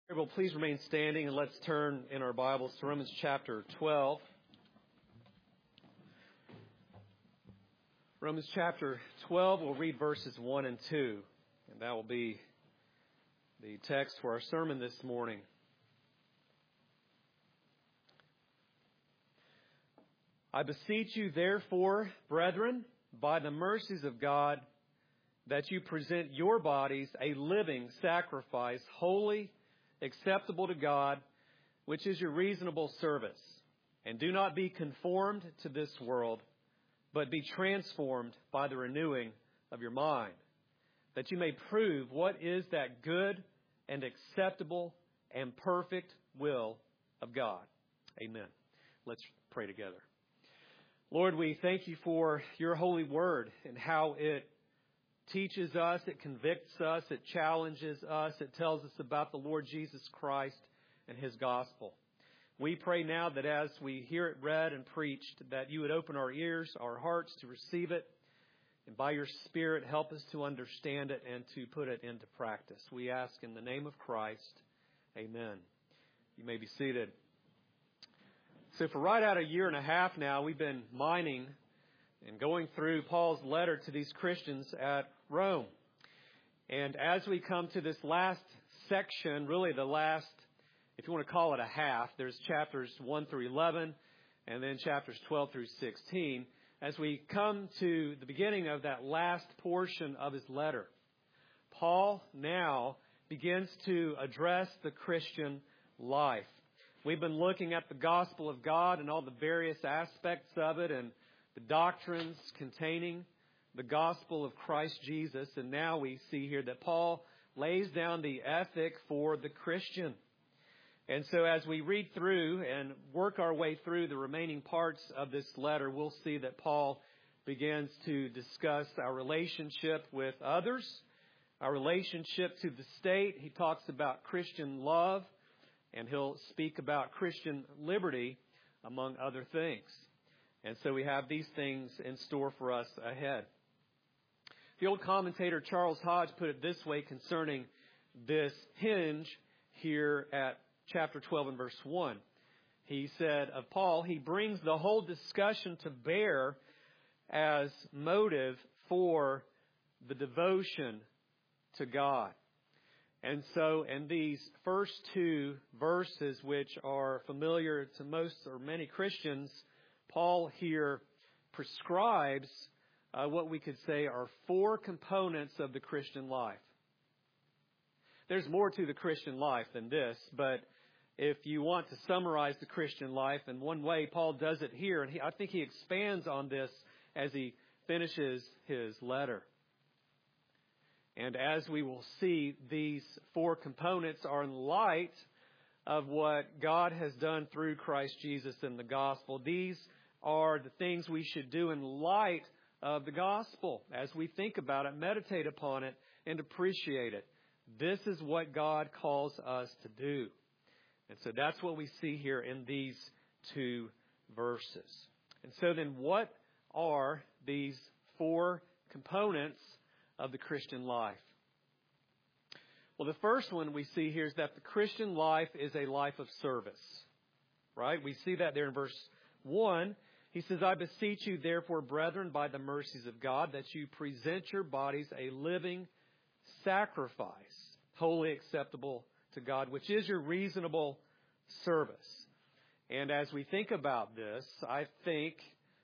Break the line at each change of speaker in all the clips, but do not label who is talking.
Well, please remain standing and let's turn in our Bibles to Romans chapter 12. Romans chapter 12, we'll read verses 1 and 2. And that will be the text for our sermon this morning. I beseech you, therefore, brethren, by the mercies of God, that you present your bodies a living sacrifice, holy, acceptable to God, which is your reasonable service. And do not be conformed to this world, but be transformed by the renewing of your mind, that you may prove what is that good and acceptable and perfect will of God. Amen. Let's pray together. Lord, we thank you for your holy word and how it teaches us, it convicts us, it challenges us, it tells us about the Lord Jesus Christ and His gospel. We pray now that as we hear it read and preached, that you would open our ears, our hearts to receive it, and by your Spirit help us to understand it and to put it into practice. We ask in the name of Christ, amen. You may be seated. So for right out a year and a half now, we've been mining and going through Paul's letter to these Christians at Rome. And as we come to this last section, really the last, if you want to call it a half, there's chapters 1 through 11 and then chapters 12 through 16. As we come to the beginning of that last portion of his letter, Paul now begins to address the Christian life. We've been looking at the gospel of God and all the various aspects of it and the doctrines containing the gospel of Christ Jesus. And now we see here that Paul lays down the ethic for the Christian. And so as we read through and work our way through the remaining parts of this letter, we'll see that Paul begins to discuss our relationship with others, our relationship to the state. He talks about Christian love, and he'll speak about Christian liberty, among other things. And so we have these things in store for us ahead. The old commentator Charles Hodge put it this way concerning this hinge here at chapter 12 and verse 1. He said of Paul, he brings the whole discussion to bear as motive for the devotion to God. And so in these first two verses, which are familiar to most or many Christians, Paul here prescribes what we could say are four components of the Christian life. There's more to the Christian life than this, but if you want to summarize the Christian life in one way, Paul does it here, and I think he expands on this as he finishes his letter. And as we will see, these four components are in light of what God has done through Christ Jesus in the gospel. These are the things we should do in light of the gospel as we think about it, meditate upon it, and appreciate it. This is what God calls us to do. And so that's what we see here in these two verses. And so then what are these four components of the Christian life? Well, the first one we see here is that the Christian life is a life of service. Right? We see that there in verse 1. He says, I beseech you, therefore, brethren, by the mercies of God, that you present your bodies a living sacrifice, wholly acceptable to God, which is your reasonable service. And as we think about this, I think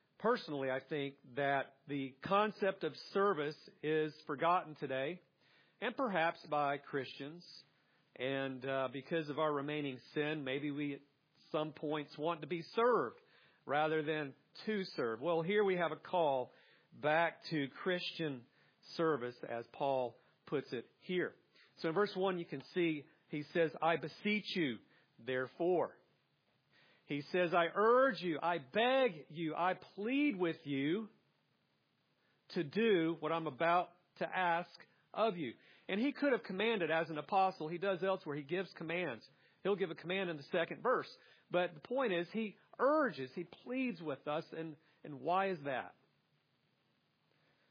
that the concept of service is forgotten today, and perhaps by Christians. And because of our remaining sin, maybe we at some points want to be served rather than to serve. Well, here we have a call back to Christian service, as Paul puts it here. So in verse 1, you can see he says, I beseech you, therefore. He says, I urge you, I beg you, I plead with you to do what I'm about to ask of you. And he could have commanded as an apostle. He does elsewhere. He gives commands. He'll give a command in the second verse. But the point is, he urges, he pleads with us. And why is that?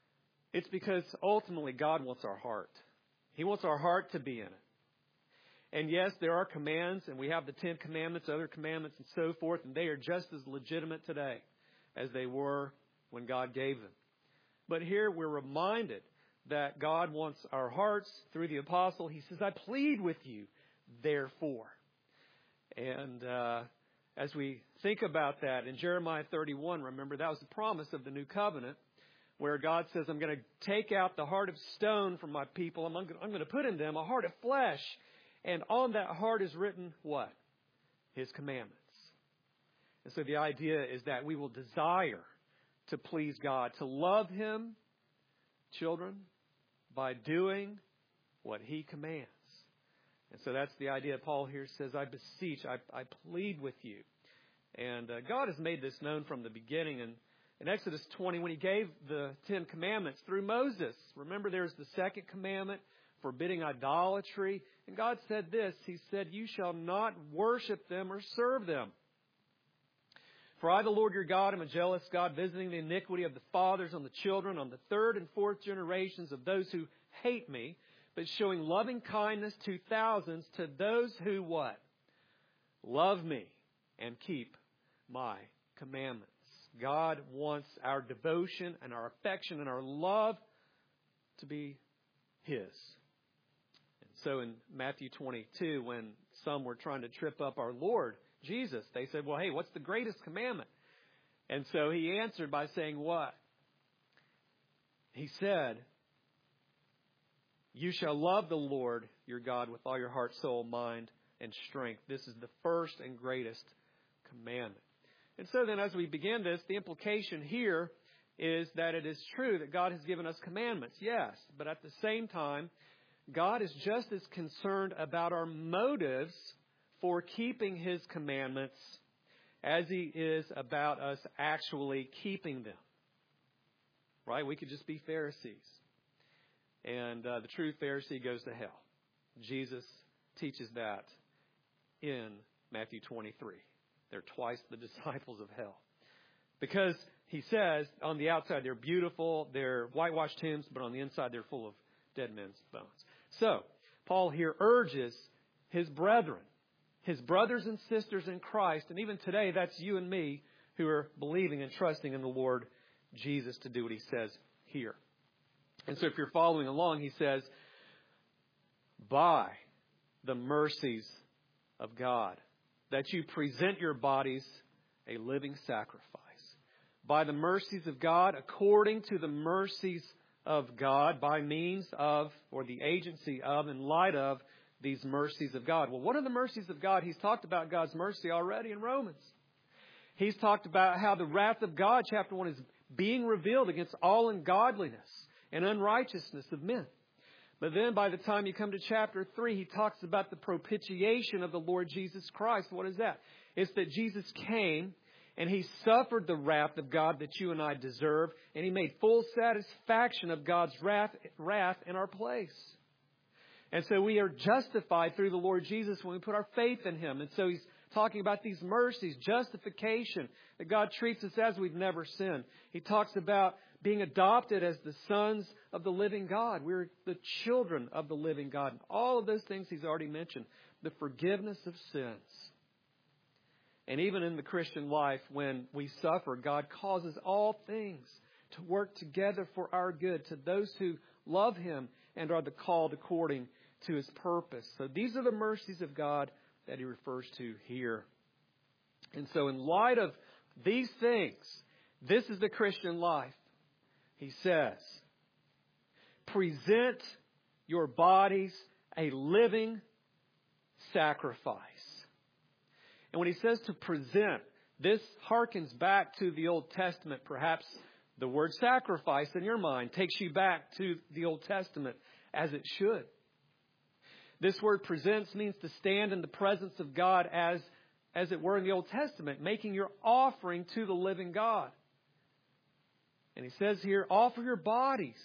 It's because ultimately God wants our heart. He wants our heart to be in it. And yes, there are commands, and we have the 10 Commandments, other commandments, and so forth, and they are just as legitimate today as they were when God gave them. But here we're reminded that God wants our hearts through the apostle. He says, I plead with you, therefore. And as we think about that, in Jeremiah 31, remember, that was the promise of the new covenant, where God says, I'm going to take out the heart of stone from my people. I'm going to put in them a heart of flesh. And on that heart is written what? His commandments. And so the idea is that we will desire to please God, to love Him, children, by doing what He commands. And so that's the idea. Paul here says, I beseech, I plead with you. And God has made this known from the beginning. And in Exodus 20, when He gave the 10 Commandments through Moses, remember there's the second commandment, forbidding idolatry. And God said this, He said, you shall not worship them or serve them. For I, the Lord your God, am a jealous God, visiting the iniquity of the fathers on the children, on the third and fourth generations of those who hate me, but showing loving kindness to thousands, to those who what? Love me and keep my commandments. God wants our devotion and our affection and our love to be His. And so in Matthew 22, when some were trying to trip up our Lord Jesus, they said, well, hey, what's the greatest commandment? And so He answered by saying what? He said, you shall love the Lord your God with all your heart, soul, mind, and strength. This is the first and greatest commandment. And so then as we begin this, the implication here is that it is true that God has given us commandments, yes. But at the same time, God is just as concerned about our motives for keeping His commandments as He is about us actually keeping them. Right? We could just be Pharisees. And the true Pharisee goes to hell. Jesus teaches that in Matthew 23. They're twice the disciples of hell. Because He says, on the outside they're beautiful, they're whitewashed tombs, but on the inside they're full of dead men's bones. So, Paul here urges his brethren, his brothers and sisters in Christ, and even today that's you and me who are believing and trusting in the Lord Jesus to do what He says here. And so if you're following along, he says, by the mercies of God, that you present your bodies a living sacrifice. By the mercies of God, according to the mercies of God, by means of, or the agency of, in light of, these mercies of God. Well, what are the mercies of God? He's talked about God's mercy already in Romans. He's talked about how the wrath of God, chapter 1, is being revealed against all ungodliness and unrighteousness of men. But then by the time you come to chapter 3, he talks about the propitiation of the Lord Jesus Christ. What is that? It's that Jesus came and He suffered the wrath of God that you and I deserve, and He made full satisfaction of God's wrath in our place. And so we are justified through the Lord Jesus when we put our faith in Him. And so He's talking about these mercies, justification, that God treats us as we've never sinned. He talks about being adopted as the sons of the living God. We're the children of the living God. All of those things He's already mentioned. The forgiveness of sins. And even in the Christian life, when we suffer, God causes all things to work together for our good, to those who love Him and are the called according to His purpose. So these are the mercies of God that He refers to here. And so in light of these things, this is the Christian life. He says, present your bodies a living sacrifice. And when he says to present, this harkens back to the Old Testament. Perhaps the word sacrifice in your mind takes you back to the Old Testament as it should. This word presents means to stand in the presence of God as it were in the Old Testament, making your offering to the living God. And he says here, offer your bodies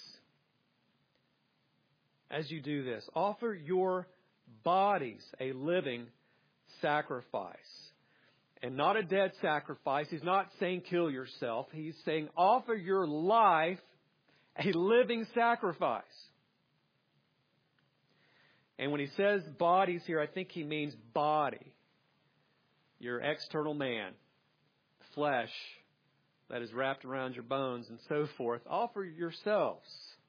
as you do this. Offer your bodies a living sacrifice. And not a dead sacrifice. He's not saying kill yourself. He's saying offer your life a living sacrifice. And when he says bodies here, I think he means body. Your external man, flesh that is wrapped around your bones and so forth. Offer yourselves.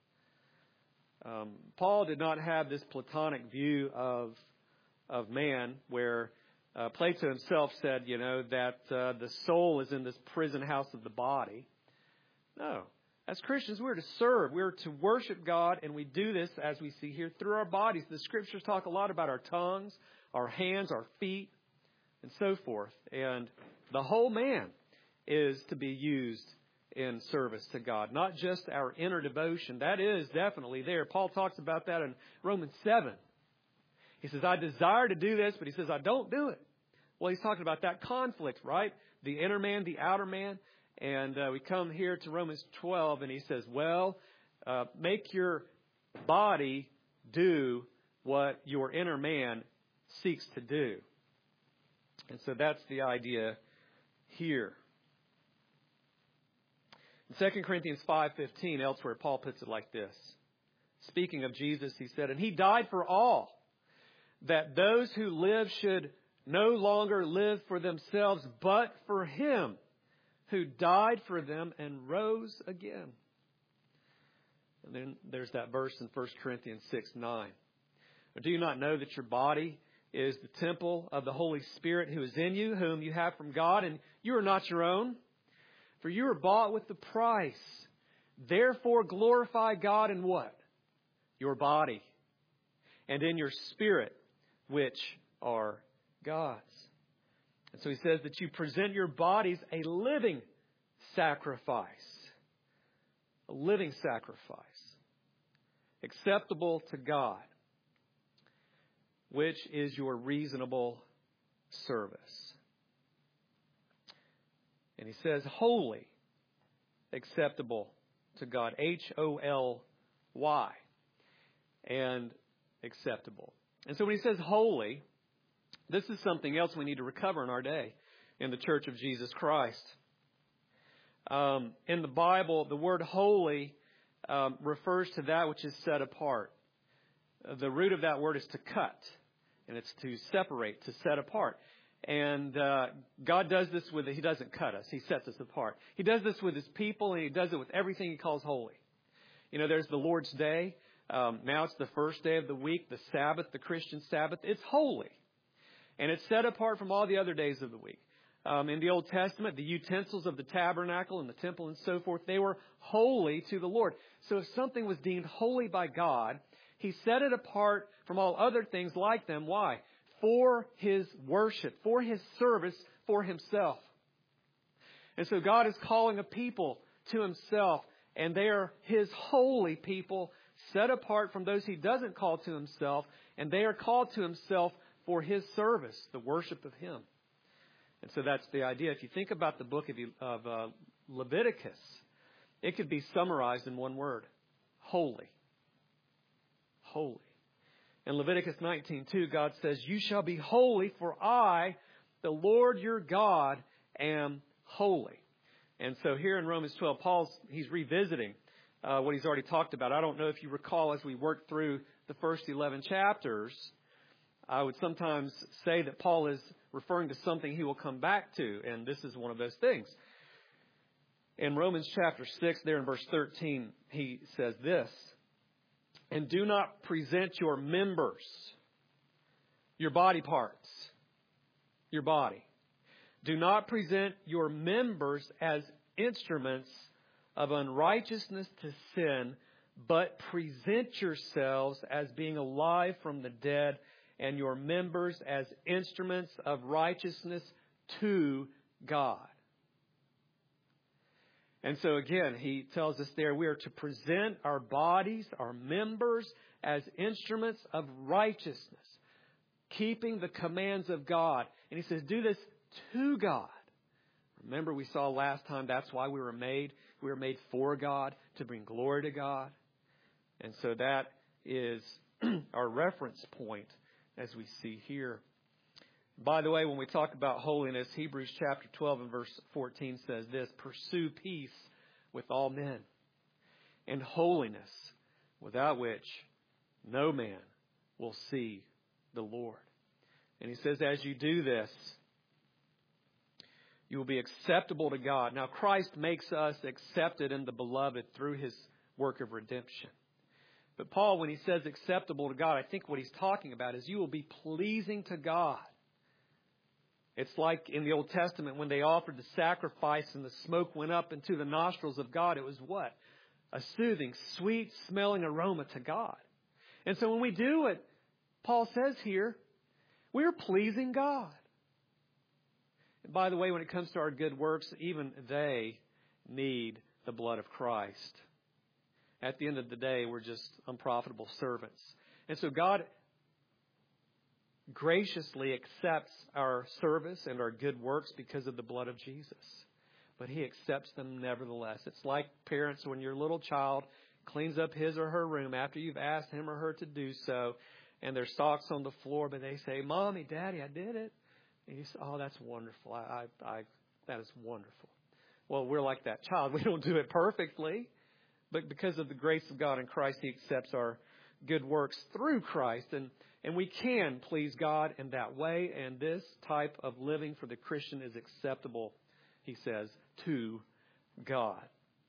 Paul did not have this Platonic view of man where Plato himself said, that the soul is in this prison house of the body. No. As Christians, we're to serve. We're to worship God, and we do this, as we see here, through our bodies. The Scriptures talk a lot about our tongues, our hands, our feet, and so forth. And the whole man is to be used in service to God, not just our inner devotion. That is definitely there. Paul talks about that in Romans 7. He says, I desire to do this, but he says, I don't do it. Well, he's talking about that conflict, right? The inner man, the outer man. And we come here to Romans 12, and he says, make your body do what your inner man seeks to do. And so that's the idea here. In 2 Corinthians 5:15, elsewhere, Paul puts it like this. Speaking of Jesus, he said, and he died for all, that those who live should no longer live for themselves, but for him who died for them and rose again. And then there's that verse in 1 Corinthians 6:9. Do you not know that your body is the temple of the Holy Spirit who is in you, whom you have from God, and you are not your own? For you are bought with the price. Therefore glorify God in what? Your body. And in your spirit, which are God's. And so he says that you present your bodies a living sacrifice. A living sacrifice. Acceptable to God. Which is your reasonable service. And he says holy, acceptable to God. Holy. And acceptable. And so when he says holy, this is something else we need to recover in our day in the Church of Jesus Christ. In the Bible, the word holy refers to that which is set apart. The root of that word is to cut, and it's to separate, to set apart. And God does this with it. He doesn't cut us. He sets us apart. He does this with his people, and he does it with everything he calls holy. There's the Lord's Day. Now it's the first day of the week, the Sabbath, the Christian Sabbath. It's holy. And it's set apart from all the other days of the week. In the Old Testament, the utensils of the tabernacle and the temple and so forth, they were holy to the Lord. So if something was deemed holy by God, he set it apart from all other things like them. Why? For his worship, for his service, for himself. And so God is calling a people to himself, and they are his holy people, set apart from those he doesn't call to himself, and they are called to himself for his service, the worship of him. And so that's the idea. If you think about the book of Leviticus, it could be summarized in one word: holy. Holy. In Leviticus 19:2, God says, you shall be holy, for I, the Lord your God, am holy. And so here in Romans 12, he's revisiting what he's already talked about. I don't know if you recall, as we worked through the first 11 chapters, I would sometimes say that Paul is referring to something he will come back to, and this is one of those things. In Romans chapter 6, there in verse 13, he says this, and do not present your members, your body parts, your body. Do not present your members as instruments of unrighteousness to sin, but present yourselves as being alive from the dead, and your members as instruments of righteousness to God. And so again, he tells us there we are to present our bodies, our members, as instruments of righteousness, keeping the commands of God. And he says, do this to God. Remember, we saw last time that's why we were made. We were made for God, to bring glory to God. And so that is our reference point as we see here. By the way, when we talk about holiness, Hebrews chapter 12 and verse 14 says this, pursue peace with all men and holiness, without which no man will see the Lord. And he says, as you do this, you will be acceptable to God. Now, Christ makes us accepted in the beloved through his work of redemption. But Paul, when he says acceptable to God, I think what he's talking about is you will be pleasing to God. It's like in the Old Testament when they offered the sacrifice and the smoke went up into the nostrils of God. It was what? A soothing, sweet-smelling aroma to God. And so when we do it, Paul says here, we're pleasing God. And by the way, when it comes to our good works, even they need the blood of Christ. At the end of the day, we're just unprofitable servants. And so God graciously accepts our service and our good works because of the blood of Jesus. But he accepts them nevertheless. It's like parents when your little child cleans up his or her room after you've asked him or her to do so, and there's socks on the floor, but they say, Mommy, Daddy, I did it. And you say, oh, that's wonderful. That is wonderful. Well, we're like that child. We don't do it perfectly. But because of the grace of God in Christ, he accepts our good works through Christ. And we can please God in that way. And this type of living for the Christian is acceptable, he says, to God.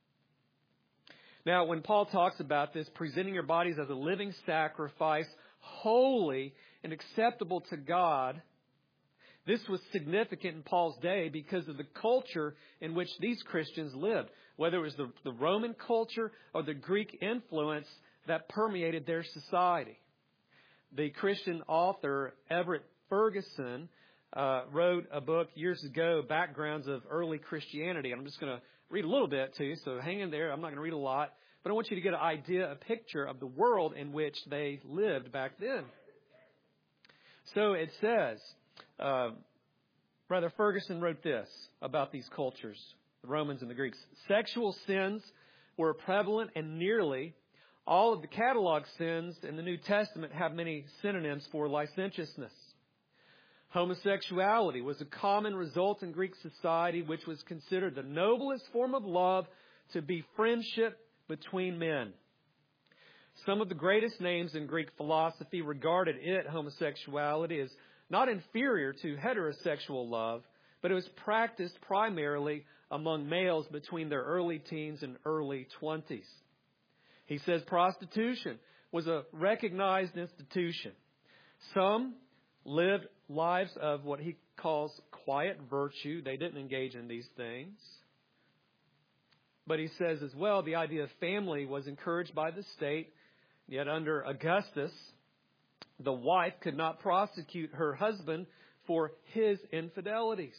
Now, when Paul talks about this, presenting your bodies as a living sacrifice, holy and acceptable to God, this was significant in Paul's day because of the culture in which these Christians lived. Whether it was the Roman culture or the Greek influence that permeated their society. The Christian author Everett Ferguson wrote a book years ago, Backgrounds of Early Christianity. And I'm just going to read a little bit to you, so hang in there. I'm not going to read a lot. But I want you to get an idea, a picture of the world in which they lived back then. So it says, Brother Ferguson wrote this about these cultures, the Romans and the Greeks. Sexual sins were prevalent, and nearly all of the catalog sins in the New Testament have many synonyms for licentiousness. Homosexuality was a common result in Greek society, which was considered the noblest form of love to be friendship between men. Some of the greatest names in Greek philosophy regarded homosexuality, as not inferior to heterosexual love, but it was practiced primarily among males between their early teens and early 20s. He says prostitution was a recognized institution. Some lived lives of what he calls quiet virtue. They didn't engage in these things. But he says as well, the idea of family was encouraged by the state. Yet under Augustus, the wife could not prosecute her husband for his infidelities.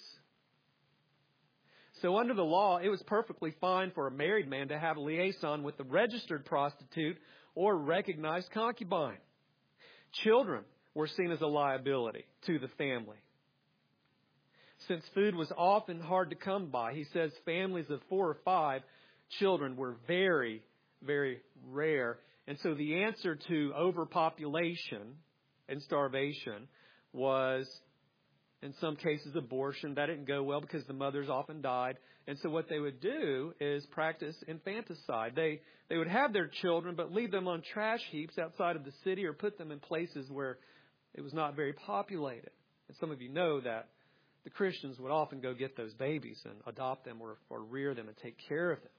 So under the law, it was perfectly fine for a married man to have a liaison with a registered prostitute or recognized concubine. Children were seen as a liability to the family. Since food was often hard to come by, he says families of 4 or 5 children were very, very rare. And so the answer to overpopulation and starvation was, in some cases, abortion. That didn't go well because the mothers often died. And so what they would do is practice infanticide. They would have their children, but leave them on trash heaps outside of the city or put them in places where it was not very populated. And some of you know that the Christians would often go get those babies and adopt them or rear them and take care of them.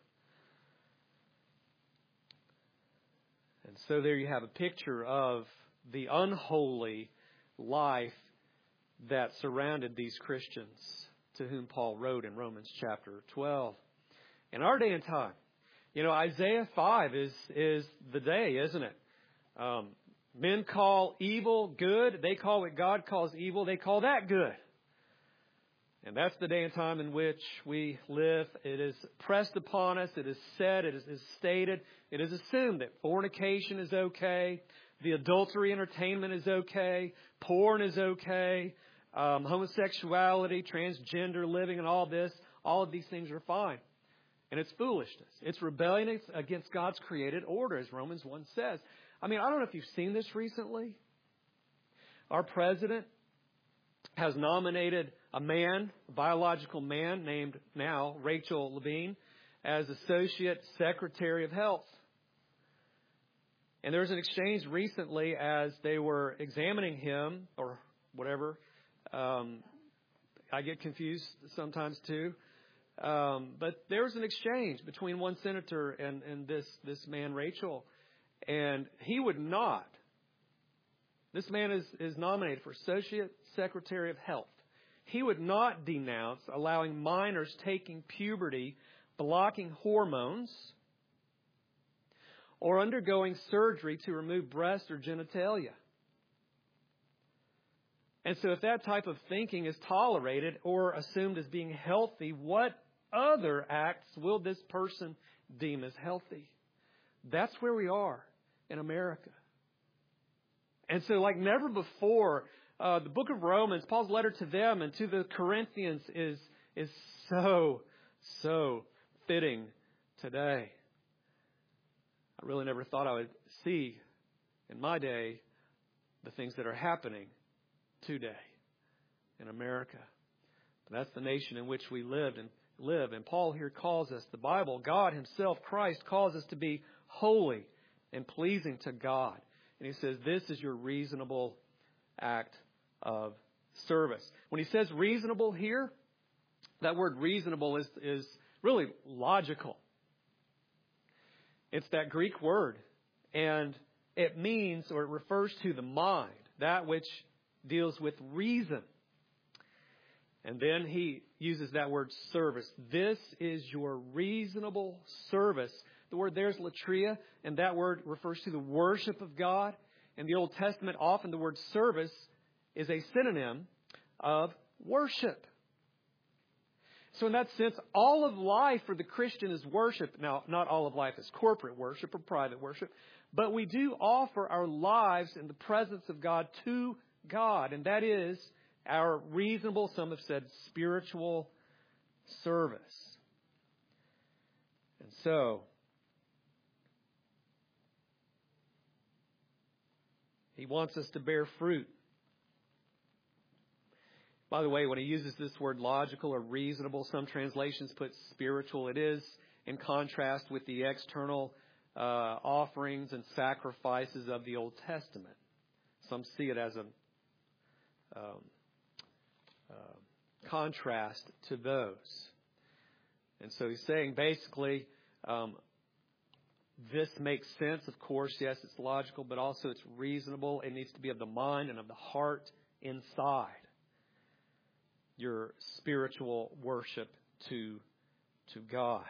And so there you have a picture of the unholy life that surrounded these Christians to whom Paul wrote in Romans chapter 12. In our day and time, Isaiah 5 is the day, isn't it? Men call evil good. They call what God calls evil. They call that good. And that's the day and time in which we live. It is pressed upon us. It is said. It is stated. It is assumed that fornication is okay. The adultery entertainment is okay. Porn is okay. Homosexuality, transgender living, and all of these things are fine. And it's foolishness. It's rebellion against God's created order, as Romans 1 says. I don't know if you've seen this recently. Our president has nominated a biological man named now Rachel Levine, as Associate Secretary of Health. And there was an exchange recently as they were examining him, or whatever. I get confused sometimes too. But there was an exchange between one senator and this man, Rachel. And he would not. This man is nominated for Associate Secretary of Health. He would not denounce allowing minors taking puberty, blocking hormones, or undergoing surgery to remove breast or genitalia. And so if that type of thinking is tolerated or assumed as being healthy, what other acts will this person deem as healthy? That's where we are in America. And so like never before, the book of Romans, Paul's letter to them and to the Corinthians is so fitting today. I really never thought I would see in my day the things that are happening today in America. But that's the nation in which we live. And Paul here calls us, the Bible, God himself, Christ, calls us to be holy and pleasing to God. And he says, this is your reasonable act of service. When he says reasonable here, that word reasonable is really logical. It's that Greek word. And it means, or it refers to the mind, that which deals with reason. And then he uses that word service. This is your reasonable service. The word there is latria, and that word refers to the worship of God. In the Old Testament, often the word service is a synonym of worship. So in that sense, all of life for the Christian is worship. Now, not all of life is corporate worship or private worship, but we do offer our lives in the presence of God to God, and that is our reasonable, some have said, spiritual service. And so, he wants us to bear fruit. By the way, when he uses this word logical or reasonable, some translations put spiritual. It is in contrast with the external offerings and sacrifices of the Old Testament. Some see it as a contrast to those. And so he's saying basically, this makes sense. Of course, yes, it's logical, but also it's reasonable. It needs to be of the mind and of the heart inside. Your spiritual worship to God.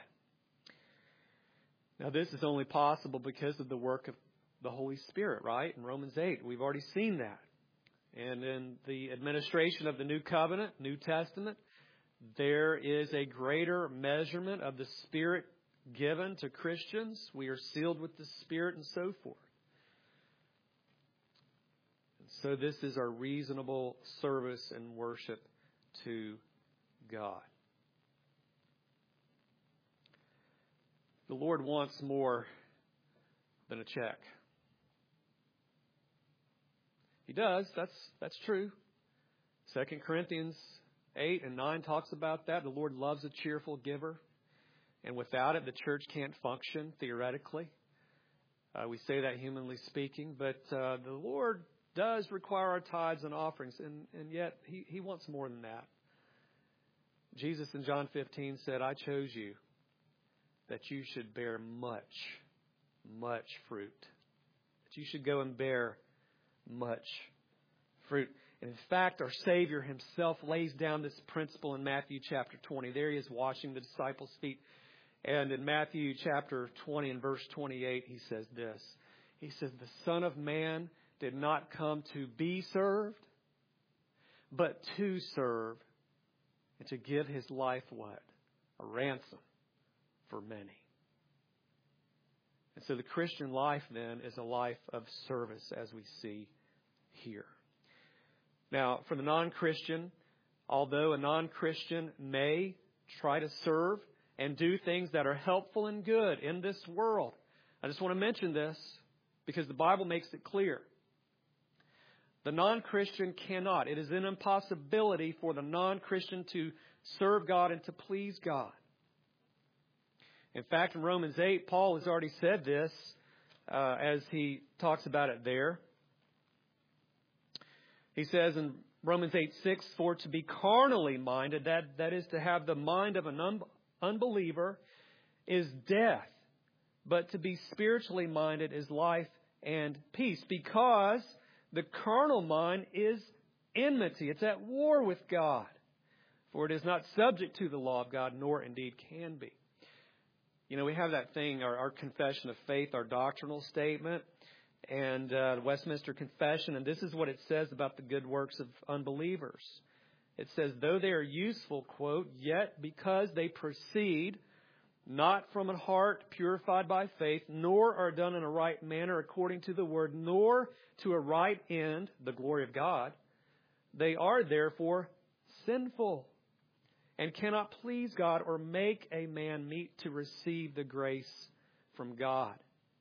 Now, this is only possible because of the work of the Holy Spirit, right? In Romans 8, we've already seen that. And in the administration of the New Covenant, New Testament, there is a greater measurement of the Spirit given to Christians. We are sealed with the Spirit and so forth. And so this is our reasonable service and worship to God. The Lord wants more than a check. He does. That's true. 2 Corinthians 8 and 9 talks about that. The Lord loves a cheerful giver. And without it, the church can't function theoretically. We say that humanly speaking. But the Lord does require our tithes and offerings. And yet, He wants more than that. Jesus in John 15 said, I chose you that you should bear much fruit. That you should go and bear much fruit. And in fact, our Savior himself lays down this principle in Matthew chapter 20. There he is washing the disciples' feet. And in Matthew chapter 20 and verse 28, he says this. He says, the Son of Man did not come to be served, but to serve and to give his life what? A ransom for many. And so the Christian life then is a life of service as we see here. Now, for the non-Christian, although a non-Christian may try to serve and do things that are helpful and good in this world, I just want to mention this because the Bible makes it clear. The non-Christian cannot. It is an impossibility for the non-Christian to serve God and to please God. In fact, in Romans 8, Paul has already said this. as he talks about it there. He says in Romans 8:6, for to be carnally minded, that is to have the mind of an unbeliever, is death. But to be spiritually minded is life and peace. Because the carnal mind is enmity. It's at war with God. For it is not subject to the law of God, nor indeed can be. You know, we have that thing, our confession of faith, our doctrinal statement, and the Westminster Confession. And this is what it says about the good works of unbelievers. It says, though they are useful, quote, yet because they proceed not from a heart purified by faith, nor are done in a right manner according to the word, nor to a right end, the glory of God, they are therefore sinful and cannot please God or make a man meet to receive the grace from God.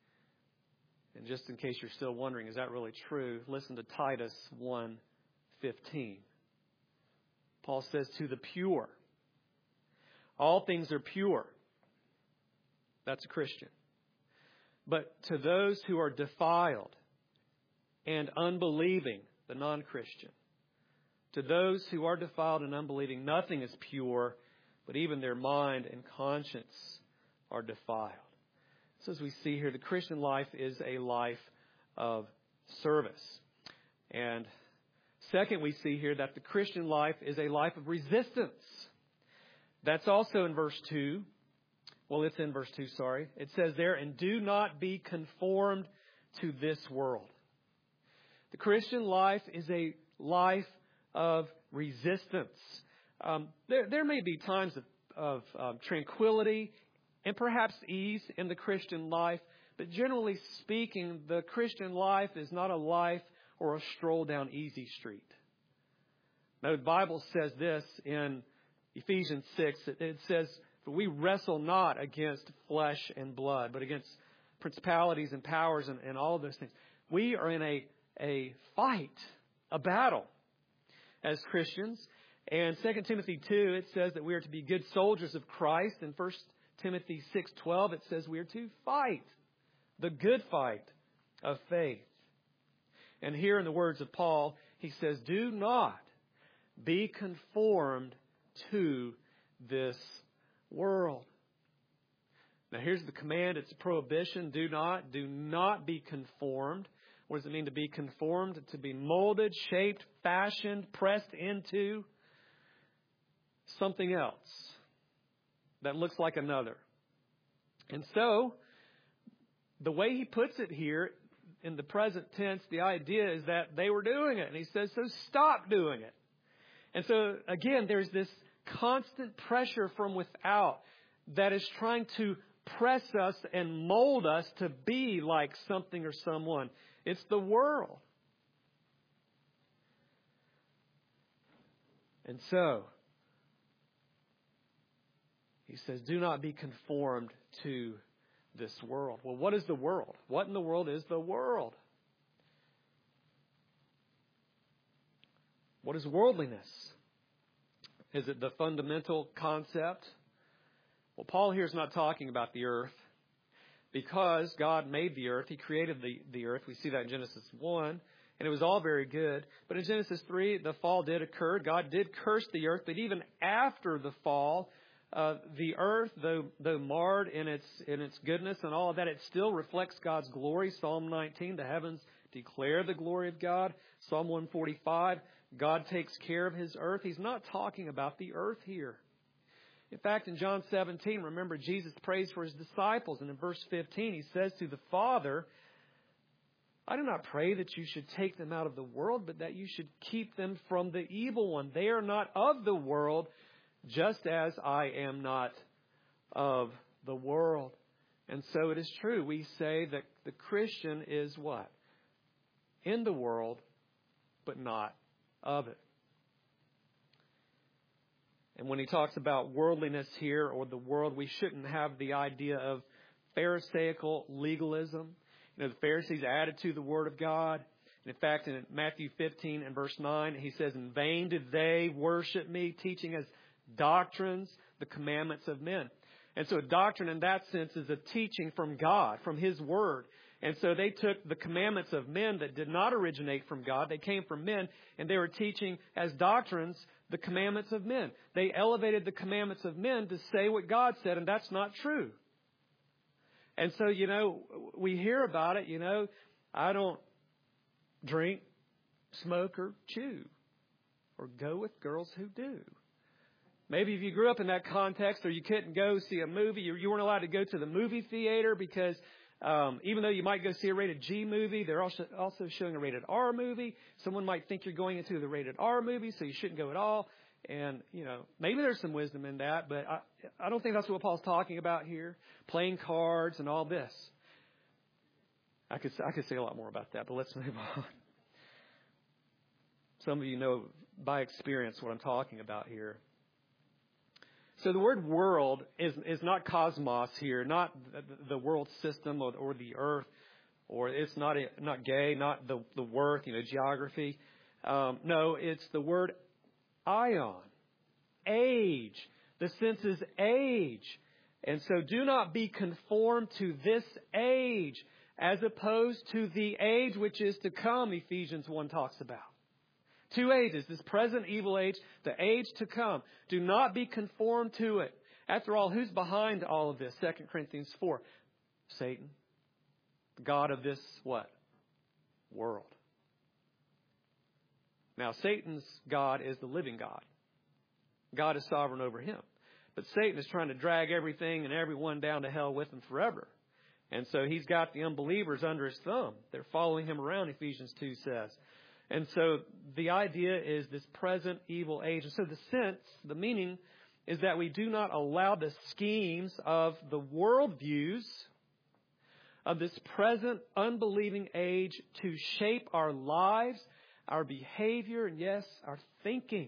And just in case you're still wondering, is that really true? Listen to Titus 1:15. Paul says, to the pure, all things are pure. That's a Christian. But to those who are defiled and unbelieving, the non-Christian, to those who are defiled and unbelieving, nothing is pure, but even their mind and conscience are defiled. So as we see here, the Christian life is a life of service. And second, we see here that the Christian life is a life of resistance. That's also in verse 2. Well, it's in verse 2, sorry. It says there, and do not be conformed to this world. The Christian life is a life of resistance. There may be times of tranquility and perhaps ease in the Christian life, but generally speaking, the Christian life is not a life or a stroll down easy street. Now, the Bible says this in Ephesians 6. It says, for we wrestle not against flesh and blood, but against principalities and powers and all of those things. We are in a fight, a battle as Christians. And 2 Timothy 2, it says that we are to be good soldiers of Christ. And 1 Timothy 6:12, it says we are to fight the good fight of faith. And here in the words of Paul, he says, do not be conformed to this world. Now here's the command. It's a prohibition. Do not be conformed. What does it mean to be conformed? To be molded, shaped, fashioned, pressed into something else that looks like another. And so, the way he puts it here in the present tense, the idea is that they were doing it. And he says, so stop doing it. And so, again, there's this constant pressure from without that is trying to press us and mold us to be like something or someone. It's the world. And so, he says, do not be conformed to this world. Well, what is the world? What in the world is the world? What is worldliness? Is it the fundamental concept? Well, Paul here is not talking about the earth. Because God made the earth, He created the earth. We see that in Genesis 1. And it was all very good. But in Genesis 3, the fall did occur. God did curse the earth. But even after the fall, the earth, though marred in its goodness and all of that, it still reflects God's glory. Psalm 19, the heavens declare the glory of God. Psalm 145, God takes care of His earth. He's not talking about the earth here. In fact, in John 17, remember, Jesus prays for His disciples. And in verse 15, He says to the Father, I do not pray that you should take them out of the world, but that you should keep them from the evil one. They are not of the world, just as I am not of the world. And so it is true. We say that the Christian is what? In the world, but not of it. And when he talks about worldliness here, or the world, we shouldn't have the idea of Pharisaical legalism. You know, the Pharisees added to the Word of God. And in fact, in Matthew 15 and verse 9, he says, in vain did they worship me, teaching as doctrines the commandments of men. And so a doctrine in that sense is a teaching from God, from His Word. And so they took the commandments of men that did not originate from God. They came from men, and they were teaching as doctrines the commandments of men. They elevated the commandments of men to say what God said, and that's not true. And so, we hear about it, I don't drink, smoke, or chew, or go with girls who do. Maybe if you grew up in that context, or you couldn't go see a movie, you weren't allowed to go to the movie theater because even though you might go see a rated G movie, they're also showing a rated R movie. Someone might think you're going into the rated R movie, so you shouldn't go at all. And, maybe there's some wisdom in that, but I don't think that's what Paul's talking about here. Playing cards and all this. I could say a lot more about that, but let's move on. Some of you know by experience what I'm talking about here. So the word world is not cosmos here, not the world system or the earth, or it's not gay, not the worth, geography. No, it's the word ion, age. The sense is age. And so do not be conformed to this age as opposed to the age which is to come, Ephesians 1 talks about. Two ages, this present evil age, the age to come. Do not be conformed to it. After all, who's behind all of this? 2 Corinthians 4. Satan. The God of this what? World. Now, Satan's God is the living God. God is sovereign over him. But Satan is trying to drag everything and everyone down to hell with him forever. And so he's got the unbelievers under his thumb. They're following him around, Ephesians 2 says. And so the idea is this present evil age. And so the sense, the meaning, is that we do not allow the schemes of the worldviews of this present unbelieving age to shape our lives, our behavior, and yes, our thinking.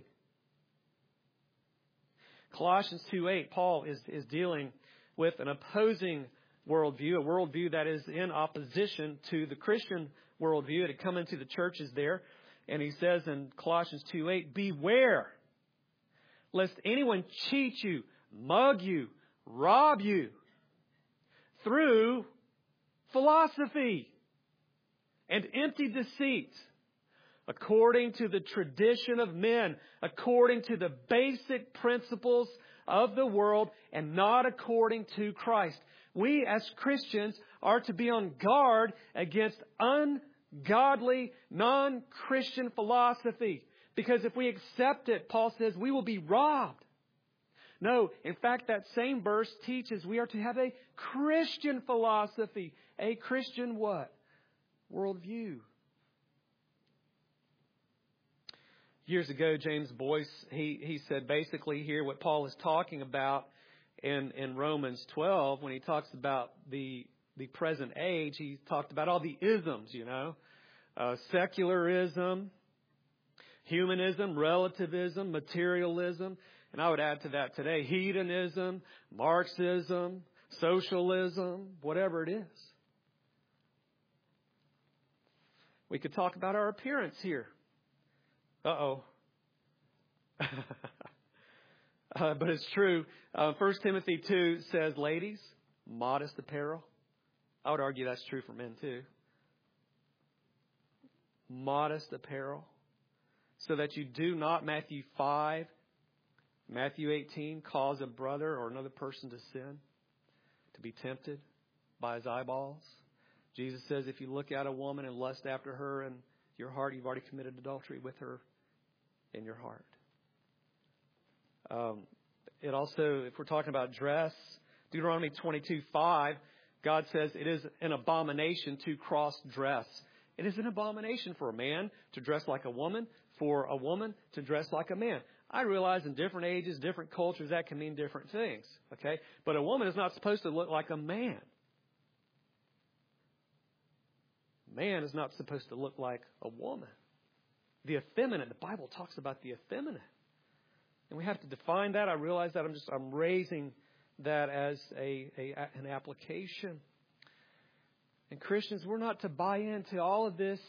Colossians 2:8, Paul is dealing with an opposing worldview, a worldview that is in opposition to the Christian worldview. It had come into the churches there. And he says in Colossians 2:8, beware lest anyone cheat you, mug you, rob you through philosophy and empty deceit, according to the tradition of men, according to the basic principles of the world, and not according to Christ. We as Christians are to be on guard against ungodly, non-Christian philosophy. Because if we accept it, Paul says, we will be robbed. No, in fact, that same verse teaches we are to have a Christian philosophy. A Christian what? Worldview. Years ago, James Boyce, he said basically here what Paul is talking about in Romans 12 when he talks about the present age. He talked about all the isms, secularism, humanism, relativism, materialism. And I would add to that today, hedonism, Marxism, socialism, whatever it is. We could talk about our appearance here. Uh-oh. But it's true. 1 Timothy 2 says, ladies, modest apparel. I would argue that's true for men too. Modest apparel. So that you do not, Matthew 5, Matthew 18, cause a brother or another person to sin, to be tempted by his eyeballs. Jesus says if you look at a woman and lust after her in your heart, you've already committed adultery with her in your heart. It also, if we're talking about dress, Deuteronomy 22:5, God says it is an abomination to cross-dress. It is an abomination for a man to dress like a woman, for a woman to dress like a man. I realize in different ages, different cultures, that can mean different things. Okay? But a woman is not supposed to look like a man. Man is not supposed to look like a woman. The effeminate, the Bible talks about the effeminate. And we have to define that. I realize that I'm raising that as an application. And Christians, we're not to buy into all of this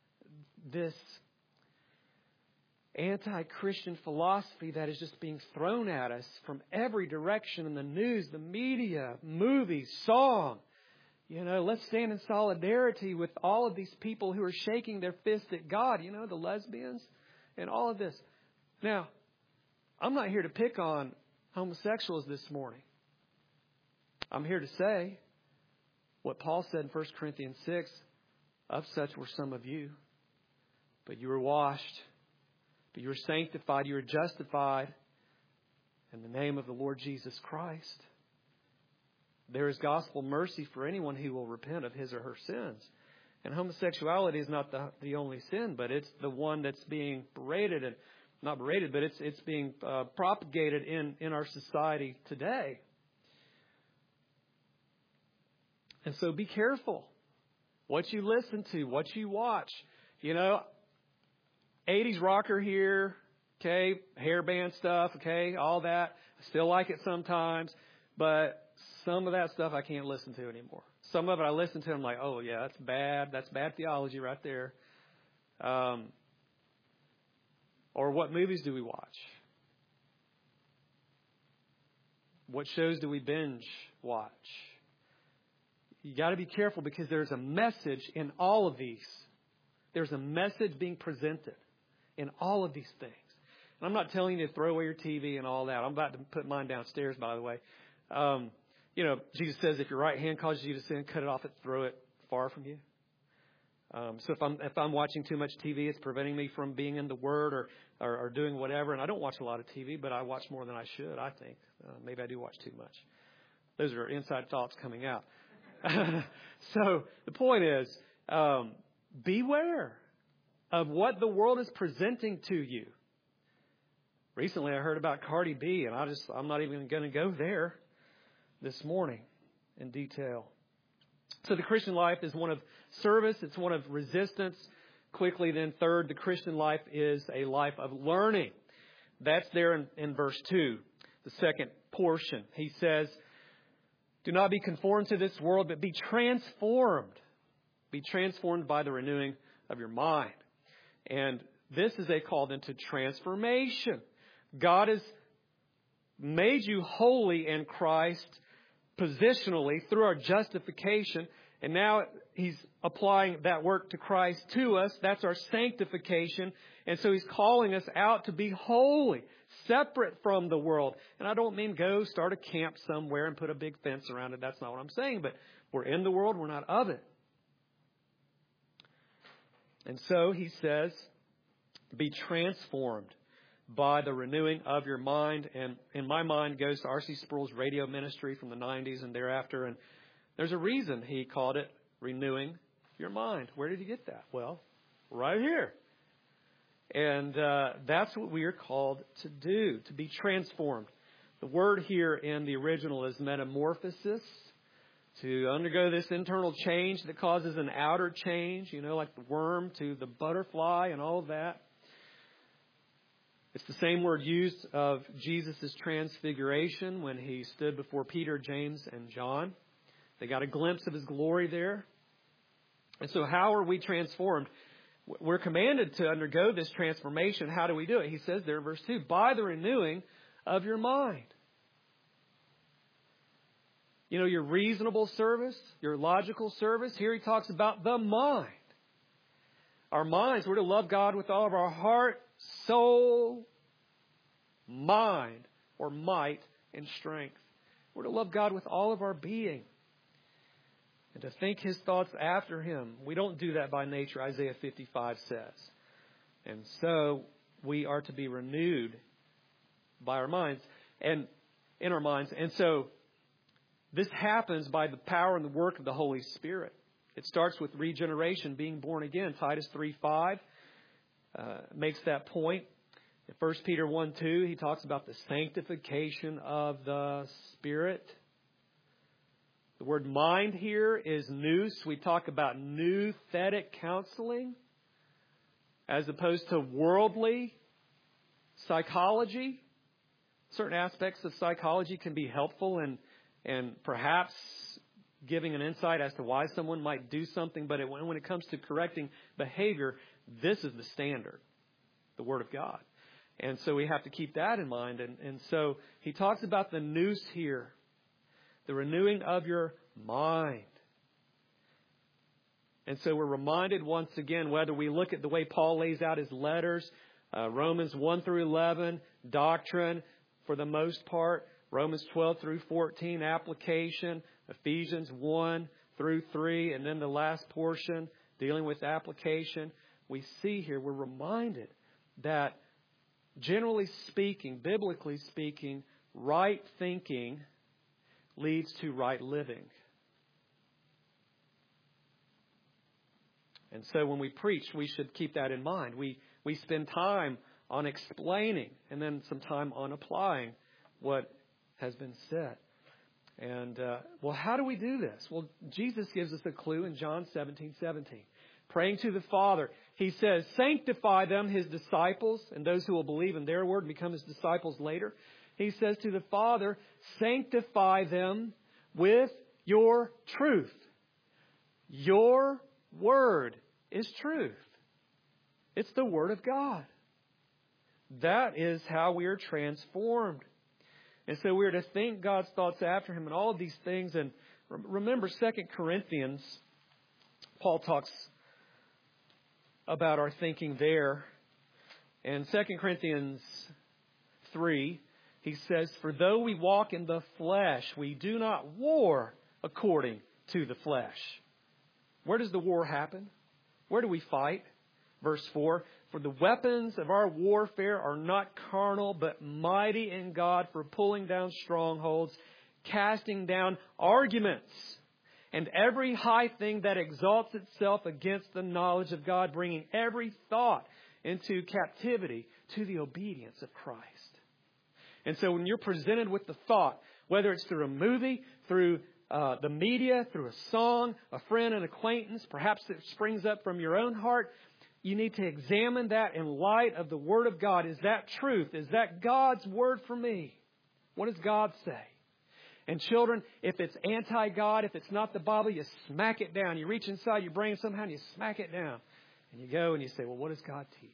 anti-Christian philosophy that is just being thrown at us from every direction in the news, the media, movies, song. Let's stand in solidarity with all of these people who are shaking their fist at God, the lesbians and all of this. Now, I'm not here to pick on homosexuals this morning. I'm here to say what Paul said in 1 Corinthians 6, of such were some of you, but you were washed, but you were sanctified, you were justified in the name of the Lord Jesus Christ. There is gospel mercy for anyone who will repent of his or her sins. And homosexuality is not the only sin, but it's the one that's being berated, and not berated, but it's being propagated in our society today. And so be careful what you listen to, what you watch. 80s rocker here, okay, hairband stuff, okay, all that. I still like it sometimes, but some of that stuff I can't listen to anymore. Some of it I listen to, I'm like, oh yeah, that's bad. That's bad theology right there. Or what movies do we watch? What shows do we binge watch? You got to be careful because there's a message in all of these. There's a message being presented in all of these things. And I'm not telling you to throw away your TV and all that. I'm about to put mine downstairs, by the way. Jesus says if your right hand causes you to sin, cut it off and throw it far from you. So if I'm watching too much TV, it's preventing me from being in the Word or doing whatever. And I don't watch a lot of TV, but I watch more than I should, I think. Maybe I do watch too much. Those are inside thoughts coming out. So the point is, beware of what the world is presenting to you. Recently, I heard about Cardi B, and I'm not even going to go there this morning in detail. So the Christian life is one of service. It's one of resistance. Quickly, then third, the Christian life is a life of learning. That's there in verse 2, the second portion. He says, do not be conformed to this world, but be transformed. Be transformed by the renewing of your mind. And this is a call then to transformation. God has made you holy in Christ positionally through our justification. And now He's applying that work to Christ to us. That's our sanctification. And so He's calling us out to be holy, separate from the world. And I don't mean go start a camp somewhere and put a big fence around it. That's not what I'm saying. But we're in the world. We're not of it. And so He says, be transformed by the renewing of your mind. And in my mind goes to R.C. Sproul's radio ministry from the 90s and thereafter. And there's a reason he called it renewing your mind. Where did he get that? Well, right here. And that's what we are called to do, to be transformed. The word here in the original is metamorphosis, to undergo this internal change that causes an outer change, like the worm to the butterfly and all of that. It's the same word used of Jesus' transfiguration when He stood before Peter, James, and John. They got a glimpse of His glory there. And so how are we transformed? We're commanded to undergo this transformation. How do we do it? He says there in verse 2, by the renewing of your mind. Your reasonable service, your logical service. Here he talks about the mind. Our minds, we're to love God with all of our heart, soul, mind, or might, and strength. We're to love God with all of our being and to think His thoughts after Him. We don't do that by nature, Isaiah 55 says. And so we are to be renewed by our minds and in our minds. And so this happens by the power and the work of the Holy Spirit. It starts with regeneration, being born again. Titus 3:5 makes that point. In 1 Peter 1:2, he talks about the sanctification of the Spirit. The word mind here is nous. We talk about nouthetic counseling as opposed to worldly psychology. Certain aspects of psychology can be helpful and perhaps giving an insight as to why someone might do something. But when it comes to correcting behavior, this is the standard, the Word of God. And so we have to keep that in mind. And so he talks about the nous here, the renewing of your mind. And so we're reminded once again, whether we look at the way Paul lays out his letters, Romans 1 through 11, doctrine for the most part, Romans 12 through 14, application, Ephesians 1 through 3, and then the last portion dealing with application. We see here, we're reminded that generally speaking, biblically speaking, right thinking leads to right living. And so when we preach, we should keep that in mind. We spend time on explaining and then some time on applying what has been said. And, well, how do we do this? Well, Jesus gives us a clue in John 17:17. Praying to the Father, He says, sanctify them, His disciples, and those who will believe in their word and become His disciples later. He says to the Father, sanctify them with your truth. Your word is truth. It's the Word of God. That is how we are transformed. And so we're to think God's thoughts after Him and all of these things. And remember 2 Corinthians, Paul talks about our thinking there. And 2 Corinthians 3, he says, for though we walk in the flesh, we do not war according to the flesh. Where does the war happen? Where do we fight? Verse 4, for the weapons of our warfare are not carnal, but mighty in God for pulling down strongholds, casting down arguments, and every high thing that exalts itself against the knowledge of God, bringing every thought into captivity to the obedience of Christ. And so when you're presented with the thought, whether it's through a movie, through the media, through a song, a friend, an acquaintance, perhaps it springs up from your own heart, you need to examine that in light of the Word of God. Is that truth? Is that God's Word for me? What does God say? And children, if it's anti-God, if it's not the Bible, you smack it down. You reach inside your brain somehow and you smack it down. And you go and you say, well, what does God teach?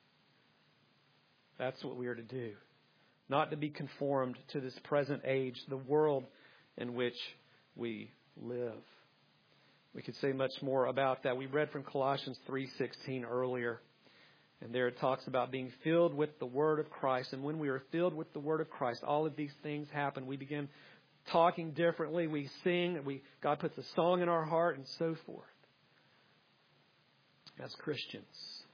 That's what we are to do. Not to be conformed to this present age, the world in which we live. We could say much more about that. We read from Colossians 3:16 earlier. And there it talks about being filled with the Word of Christ. And when we are filled with the Word of Christ, all of these things happen. We begin talking differently. We sing. God puts a song in our heart and so forth. As Christians.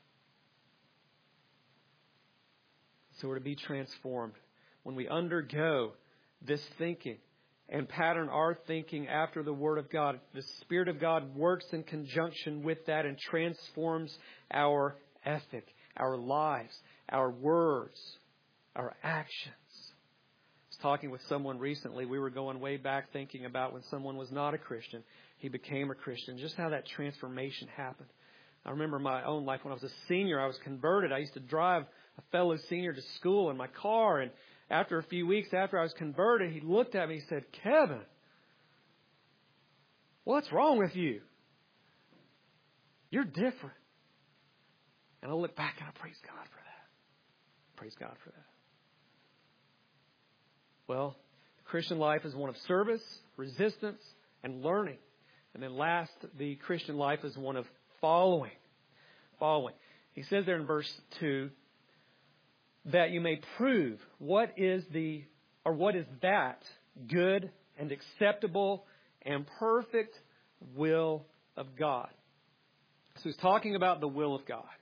So we're to be transformed. When we undergo this thinking and pattern our thinking after the Word of God, the Spirit of God works in conjunction with that and transforms our ethic, our lives, our words, our actions. I was talking with someone recently. We were going way back thinking about when someone was not a Christian, he became a Christian, just how that transformation happened. I remember my own life when I was a senior, I was converted. I used to drive a fellow senior to school in my car, and after a few weeks after I was converted, he looked at me and said, Kevin, what's wrong with you? You're different. And I look back and I praise God for that. Praise God for that. Well, the Christian life is one of service, resistance, and learning. And then last, the Christian life is one of following. Following. He says there in verse 2, that you may prove what is that good and acceptable and perfect will of God. So he's talking about the will of God.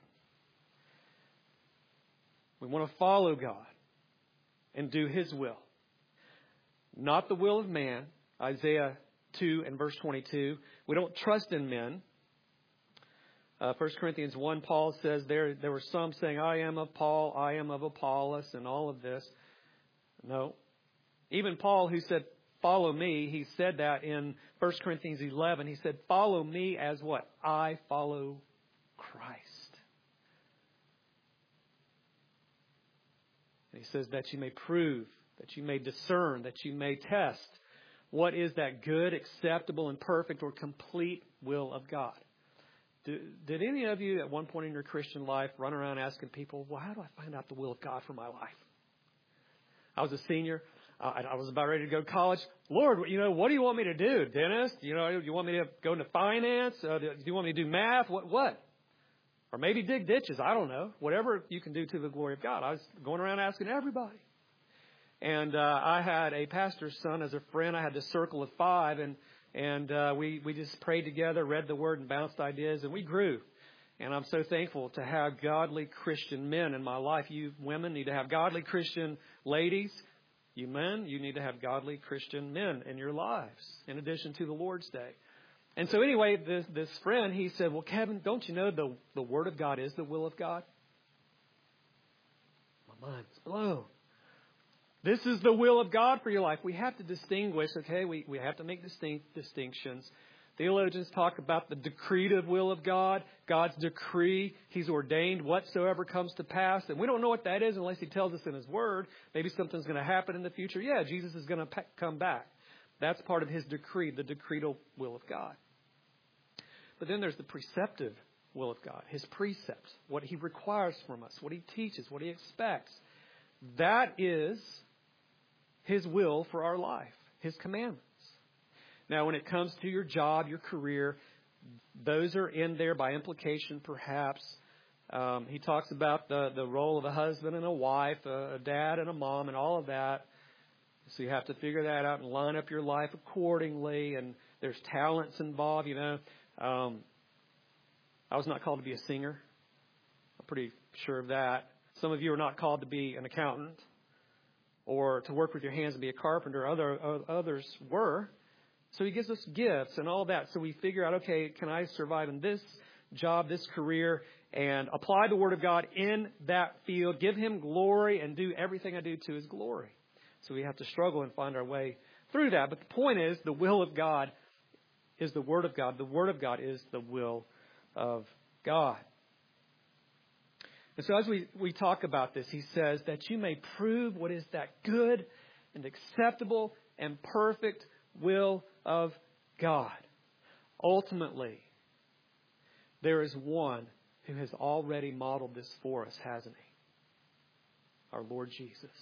We want to follow God and do His will. Not the will of man. Isaiah 2 and verse 22. We don't trust in men. 1 Corinthians 1, Paul says there were some saying, I am of Paul, I am of Apollos, and all of this. No. Even Paul, who said, follow me, he said that in 1 Corinthians 11. He said, follow me as what? I follow Christ. And he says that you may prove, that you may discern, that you may test what is that good, acceptable, and perfect or complete will of God. Did any of you at one point in your Christian life run around asking people, well, how do I find out the will of God for my life? I was a senior. I was about ready to go to college. Lord, what do you want me to do? Dentist? Do you want me to go into finance? Do you want me to do math? What? Or maybe dig ditches. I don't know. Whatever you can do to the glory of God. I was going around asking everybody. And I had a pastor's son as a friend. I had the circle of 5, and we just prayed together, read the Word, and bounced ideas, and we grew. And I'm so thankful to have godly Christian men in my life. You women need to have godly Christian ladies. You men, you need to have godly Christian men in your lives, in addition to the Lord's Day. And so anyway, this friend, he said, well, Kevin, don't you know the Word of God is the will of God? My mind was blown. This is the will of God for your life. We have to distinguish, okay? We have to make distinctions. Theologians talk about the decretive will of God, God's decree. He's ordained whatsoever comes to pass. And we don't know what that is unless He tells us in His Word. Maybe something's going to happen in the future. Yeah, Jesus is going to come back. That's part of His decree, the decretal will of God. But then there's the preceptive will of God, His precepts, what He requires from us, what He teaches, what He expects. That is His will for our life, His commandments. Now, when it comes to your job, your career, those are in there by implication, perhaps. He talks about the role of a husband and a wife, a dad and a mom, and all of that. So you have to figure that out and line up your life accordingly. And there's talents involved, I was not called to be a singer. I'm pretty sure of that. Some of you are not called to be an accountant or to work with your hands and be a carpenter. Others were. So He gives us gifts and all that. So we figure out, okay, can I survive in this job, this career, and apply the Word of God in that field, give Him glory, and do everything I do to His glory. So we have to struggle and find our way through that. But the point is, the will of God is the Word of God. The Word of God is the will of God. And so as we talk about this, he says that you may prove what is that good and acceptable and perfect will of God. Ultimately, there is one who has already modeled this for us, hasn't He? Our Lord Jesus.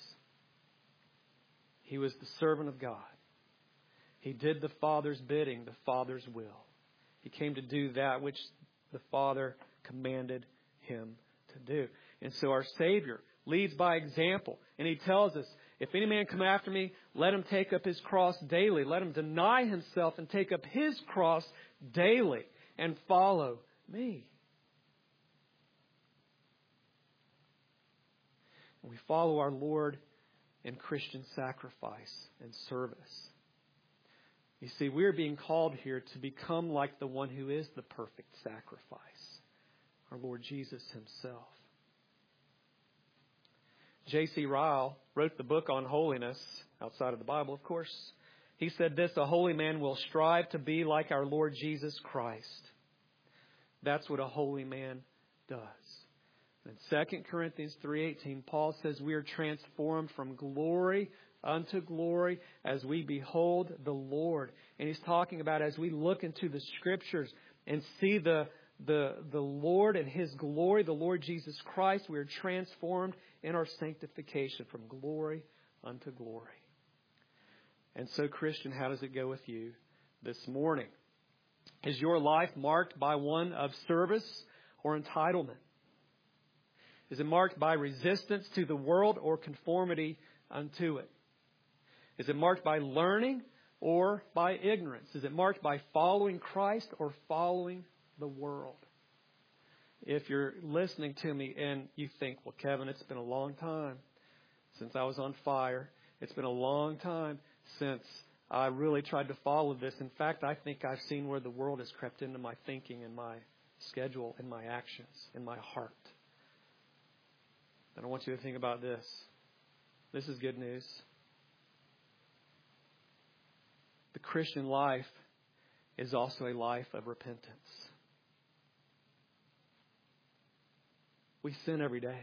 He was the servant of God. He did the Father's bidding, the Father's will. He came to do that which the Father commanded Him to do. And so our Savior leads by example. And He tells us, if any man come after me, let him take up his cross daily. Let him deny himself and take up his cross daily and follow me. And we follow our Lord in Christian sacrifice and service. You see, we're being called here to become like the one who is the perfect sacrifice, our Lord Jesus Himself. J.C. Ryle wrote the book on holiness, outside of the Bible, of course. He said this, a holy man will strive to be like our Lord Jesus Christ. That's what a holy man does. In 2 Corinthians 3:18, Paul says we are transformed from glory unto glory as we behold the Lord. And he's talking about as we look into the Scriptures and see the Lord and His glory, the Lord Jesus Christ, we are transformed in our sanctification from glory unto glory. And so, Christian, how does it go with you this morning? Is your life marked by one of service or entitlement? Is it marked by resistance to the world or conformity unto it? Is it marked by learning or by ignorance? Is it marked by following Christ or following the world? If you're listening to me and you think, well, Kevin, it's been a long time since I was on fire. It's been a long time since I really tried to follow this. In fact, I think I've seen where the world has crept into my thinking and my schedule and my actions and my heart. And I want you to think about this. This is good news. The Christian life is also a life of repentance. We sin every day.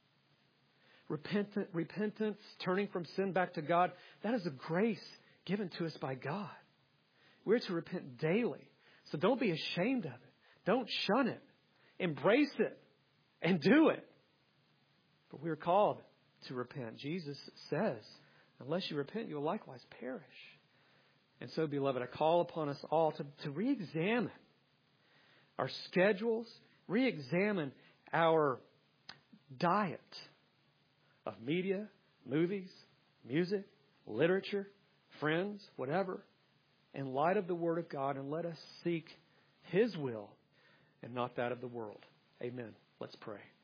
Repentance, turning from sin back to God, that is a grace given to us by God. We're to repent daily. So don't be ashamed of it. Don't shun it. Embrace it and do it. But we're called to repent. Jesus says Unless you repent, you will likewise perish. And so, beloved, I call upon us all to re-examine our schedules, re-examine our diet of media, movies, music, literature, friends, whatever, in light of the Word of God, and let us seek His will and not that of the world. Amen. Let's pray.